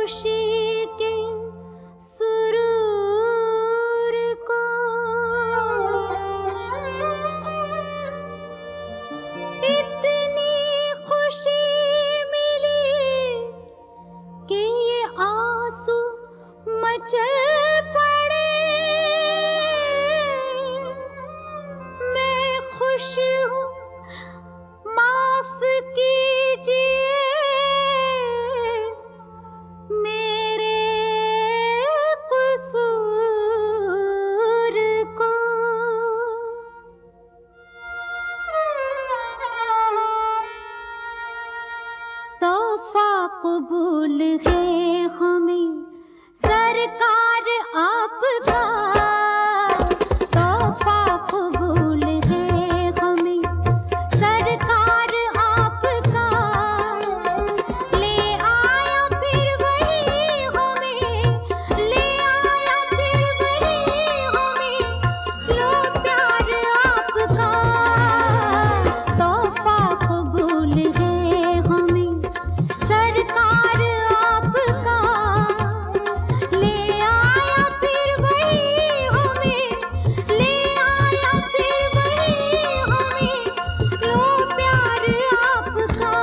खुशी के सुरूर को इतनी खुशी मिली कि ये आंसू मचल पड़े। मैं खुश हूँ, माफ कीजिए मेरे कसूर को। तोहफा कबूल है हमें सरकार आपका। तोहफा कबूल है हमें सरकार आपका। ले आया फिर वही हमें, ले आया फिर वही हमें, लो प्यार आपका। तोहफा कबूल है हमें सरकार आपका। ले आया फिर वही हमें, ले आया फिर वही हमें, लो प्यार आपका।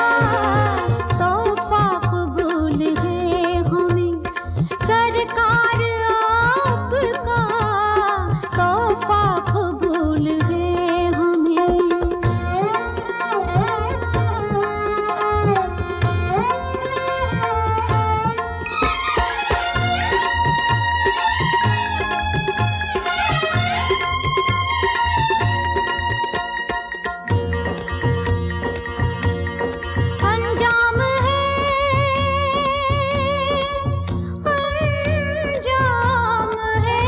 तोहफा कबूल है हमें सरकार आपका। तोहफा कबूल है हमें। अंजाम है, अंजाम है,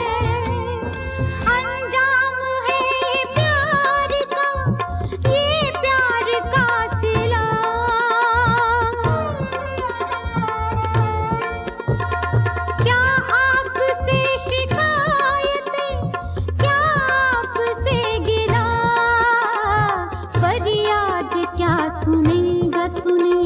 अंजाम है प्यार का, ये प्यार का सिला। क्या आपसे शिकायतें, क्या आपसे गिला, फरियाद क्या सुनेगा सुने